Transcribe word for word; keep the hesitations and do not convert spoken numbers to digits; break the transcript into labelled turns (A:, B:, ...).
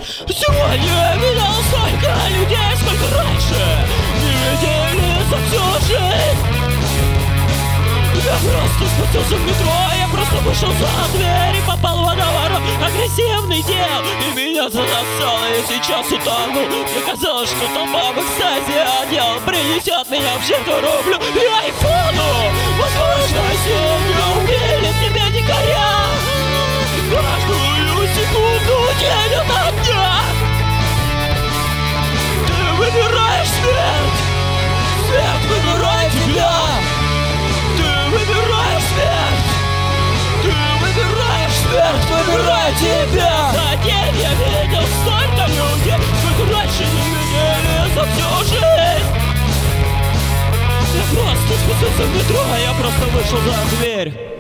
A: Сегодня я видел столько людей, сколько раньше не видели за всю жизнь. Я просто спустился в метро, я просто вышел за дверь и попал в водоворот агрессивный дел. И меня засосало, и сейчас утону. Мне казалось, что толпа в экстазе одел принесет меня в жертву рублю и айфону. Возможно, сегодня увидит тебя дикаря. Каждую секунду тень ото дня. Ты выбираешь смерть, смерть выбирает тебя. Ты выбираешь смерть, ты выбираешь смерть, выбирай тебя. За день я видел столько людей, сколько раньше не видели за всю жизнь. Я просто спустился в метро, а я просто вышел за дверь.